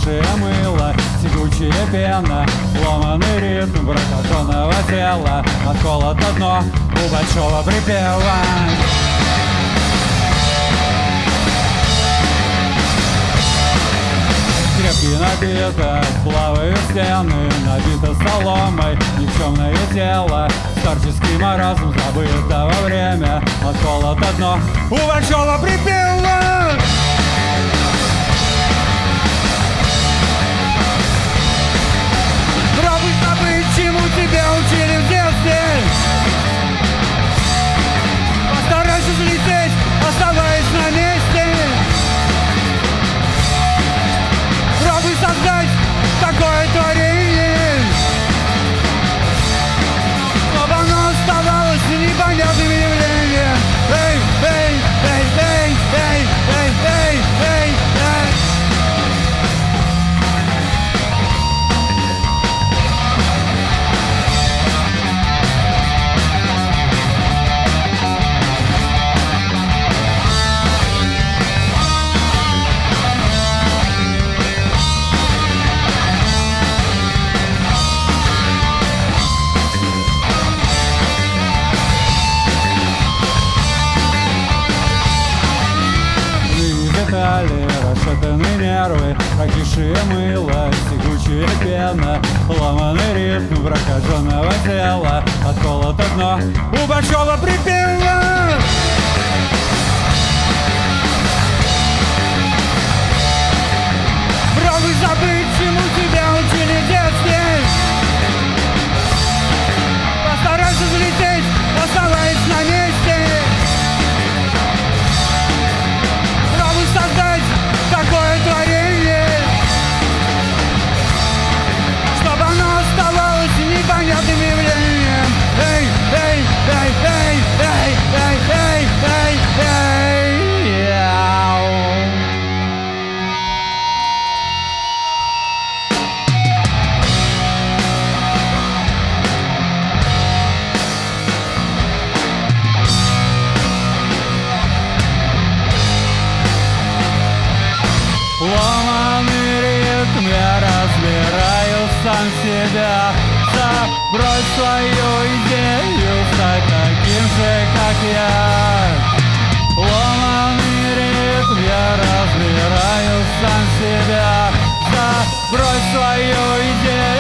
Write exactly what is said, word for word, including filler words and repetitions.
прокисшее мыло, тягучая пена, ломаный ритм прокаженного тела, от холода дно у большого припева. Крепкий напиток, плавают стены, набито соломой, никчемное тело, старческий маразм забытого время, от холода дно у большого припева. Пробуй забыть, чему тебя учили в детстве. Постарайся взлететь, оставаясь на месте. Пробуй создать такое творение, чтобы оно оставалось непонятным явлением. Эй, эй, эй, эй, эй, эй, эй, эй, эй. Расшатанные нервы, прокисшее мыло, тягучая пена, ломаный ритм прокаженного тела, от холода дно у большого припева. Пробуй забыть, чему тебя учили в детстве. Постарайся взлететь, оставаясь на месте. Создать такое творение, чтобы оно оставалось непонятным явлением. Эй, эй, эй, эй, эй, эй, эй, эй, эй, яу. Ломаный ритм, я разбираю сам себя. Забрось свою идею, стать таким же, как я. Ломаный ритм, я разбираю сам себя. Забрось свою идею.